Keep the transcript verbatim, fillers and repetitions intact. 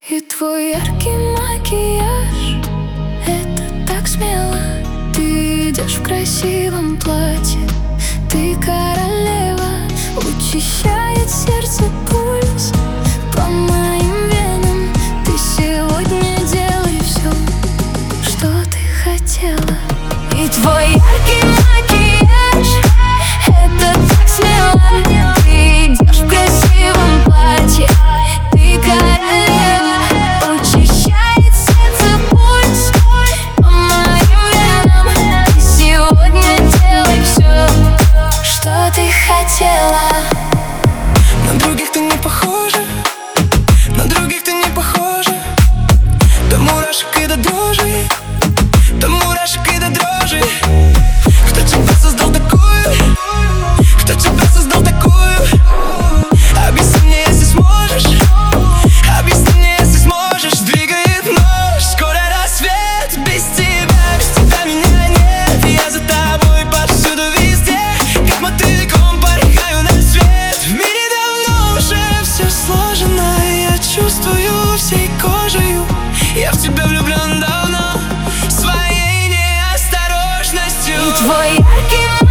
И твой яркий макияж — это так смело. Ты идешь в красивом платье, ты королева. Учащает сердце пульс по моим венам. Ты сегодня делай все, что ты хотела. И твой яркий макияж — это так смело. Ты идешь в красивом платье, ты королева. Учащает сердце пульс по моим венам. Ты сегодня делай все, что ты хотела. На других ты не похожа, на других ты не похожа. До мурашек и до дрожи, до мурашек и до дрожи. Кто тебя создал такую? Кто тебя создал такую? Объясни мне, если сможешь. Объясни мне, если сможешь. Двигает ночь, скоро рассвет. Без тебя, без тебя меня нет. Я за тобой повсюду, везде, как мотыльком порхаю на свет. В мире давно уже все сложено. Я чувствую всей кожею. Я в тебя влюблен давно, своей неосторожностью. И твой яркий